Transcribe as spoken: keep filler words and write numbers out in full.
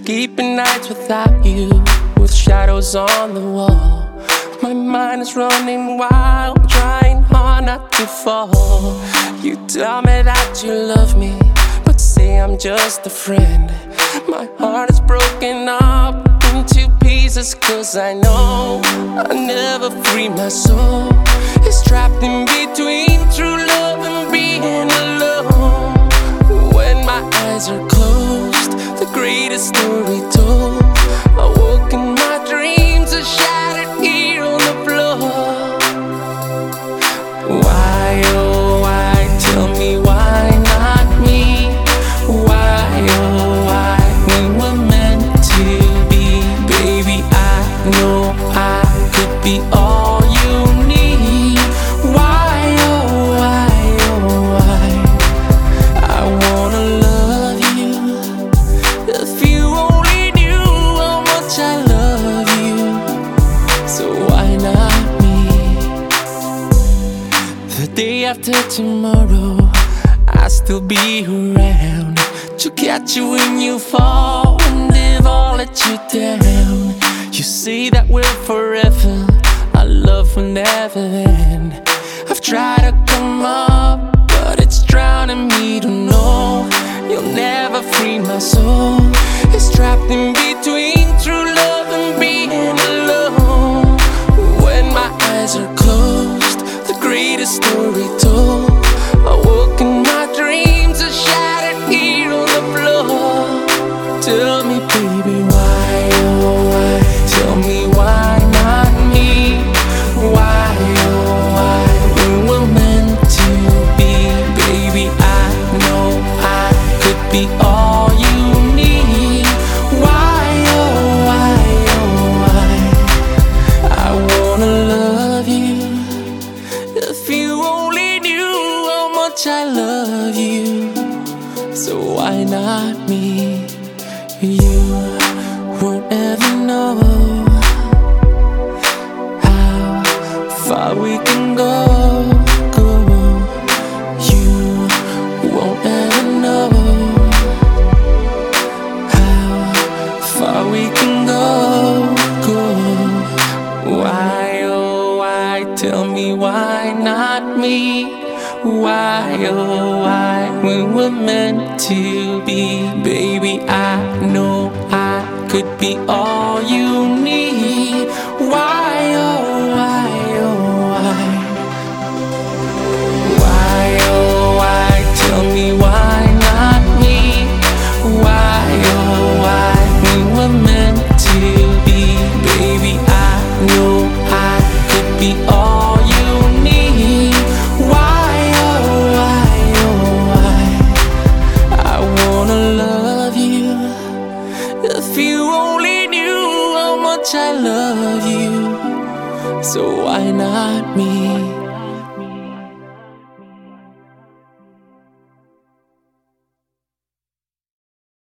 Sleeping nights without you, with shadows on the wall. My mind is running wild, trying hard not to fall. You tell me that you love me, but say I'm just a friend. My heart is broken up into pieces, cause I know I'll never free my soul. It's trapped in between true love and being alone. When my eyes are closed, the greatest story told. I woke in my dreams, are shattered here on the floor. Why, oh why, tell me why not me? Why, oh why, we were meant to be. Baby, I know I could be all you need. Why, oh why, oh why, I wanna love you. If you only knew how much I love you, so why not me? The day after tomorrow, I'll still be around to catch you when you fall, and if I'll let you down. You say that we're forever, our love will never end. I've tried to come up, but it's drowning me to know you'll never free my soul. It's trapped in between true love and being alone. When my eyes are closed, the greatest story told. I woke in my dreams, are shattered here on the floor. Tell me, baby, why, oh why? Tell me why not me? Why, oh why? We were meant to be. Baby, I know I could be all you need. Why, oh why, oh why, I wanna love you. If you only knew how much I love you, so why not me? You won't ever know how far we can go, go. You won't ever know how far we can go, go. Why, oh why, tell me why not me? Why, oh why, we were meant to be. Baby, I know I could be all you need. Why, oh why, oh why? Why, oh why, tell me why not me? Why, oh why, we were meant to be. Baby, I know I could be all you need. Why, oh why, oh why, I wanna love you. If you only knew how much I love you, so why not me?